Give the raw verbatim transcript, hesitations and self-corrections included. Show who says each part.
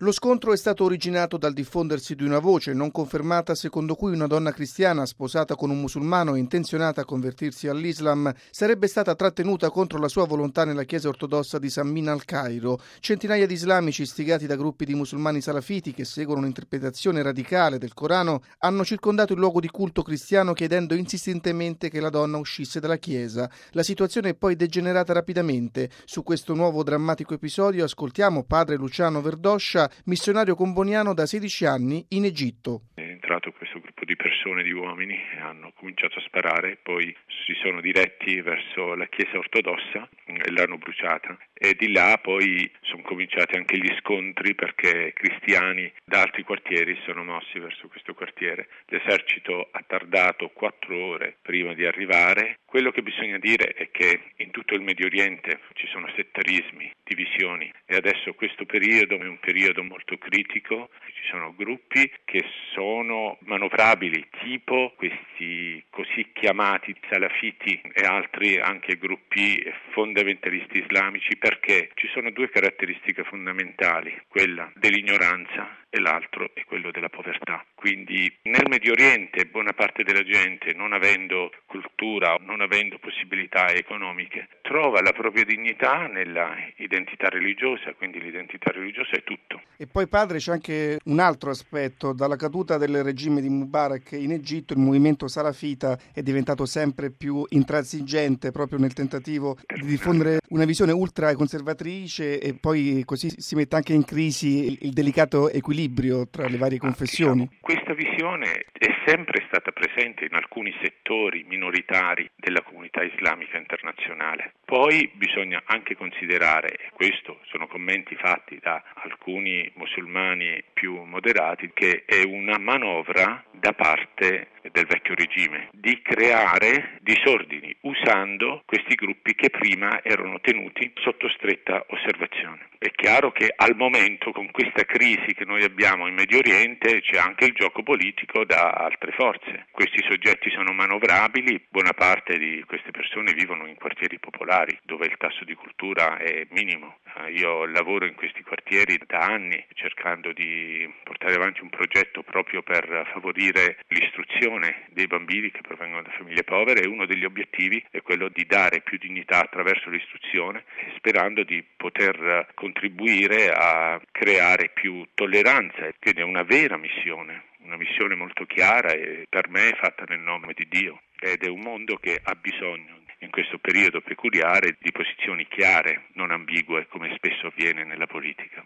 Speaker 1: Lo scontro è stato originato dal diffondersi di una voce non confermata secondo cui una donna cristiana sposata con un musulmano e intenzionata a convertirsi all'Islam sarebbe stata trattenuta contro la sua volontà nella chiesa ortodossa di San Mina al Cairo. Centinaia di islamici istigati da gruppi di musulmani salafiti che seguono un'interpretazione radicale del Corano hanno circondato il luogo di culto cristiano chiedendo insistentemente che la donna uscisse dalla chiesa. La situazione è poi degenerata rapidamente. Su questo nuovo drammatico episodio ascoltiamo padre Luciano Verdoscia, missionario comboniano da sedici anni in Egitto.
Speaker 2: È entrato questo gruppo di persone, di uomini, e hanno cominciato a sparare, poi si sono diretti verso la chiesa ortodossa e l'hanno bruciata. E di là poi sono cominciati anche gli scontri perché cristiani da altri quartieri sono mossi verso questo quartiere. L'esercito ha tardato quattro ore prima di arrivare. Quello che bisogna dire è che in tutto il Medio Oriente ci sono settarismi, divisioni, e adesso questo periodo è un periodo molto critico. Ci sono gruppi che sono manovrabili, tipo questi così chiamati salafiti e altri anche gruppi fondamentalisti islamici, perché ci sono due caratteristiche fondamentali, quella dell'ignoranza e l'altro è quello della povertà. Quindi nel Medio Oriente buona parte della gente, non avendo cultura, non avendo possibilità economiche, trova la propria dignità nella identità religiosa, quindi l'identità religiosa è tutto.
Speaker 1: E poi padre c'è anche un altro aspetto: dalla caduta del regime di Mubarak in Egitto il movimento salafita è diventato sempre più intransigente proprio nel tentativo di diffondere una visione ultra conservatrice, e poi così si mette anche in crisi il delicato equilibrio tra le varie confessioni.
Speaker 2: Ah, diciamo, questa visione è sempre stata presente in alcuni settori minoritari della comunità islamica internazionale. Poi bisogna anche considerare, e questo sono commenti fatti da alcuni musulmani più moderati, che è una manovra da parte del vecchio regime di creare disordini usando questi gruppi che prima erano tenuti sotto stretta osservazione. È chiaro che al momento, con questa crisi che noi abbiamo in Medio Oriente, c'è anche il gioco politico da altre forze. Questi soggetti sono manovrabili, buona parte di queste persone vivono in quartieri popolari dove il tasso di cultura è minimo. Io lavoro in questi quartieri da anni cercando di portare avanti un progetto proprio per favorire l'istruzione dei bambini che provengono da famiglie povere, e uno degli obiettivi è quello di dare più dignità attraverso l'istruzione, sperando di poter contribuire a creare più tolleranza, ed è una vera missione, una missione molto chiara e per me fatta nel nome di Dio, ed è un mondo che ha bisogno in questo periodo peculiare di posizioni chiare, non ambigue come spesso avviene nella politica.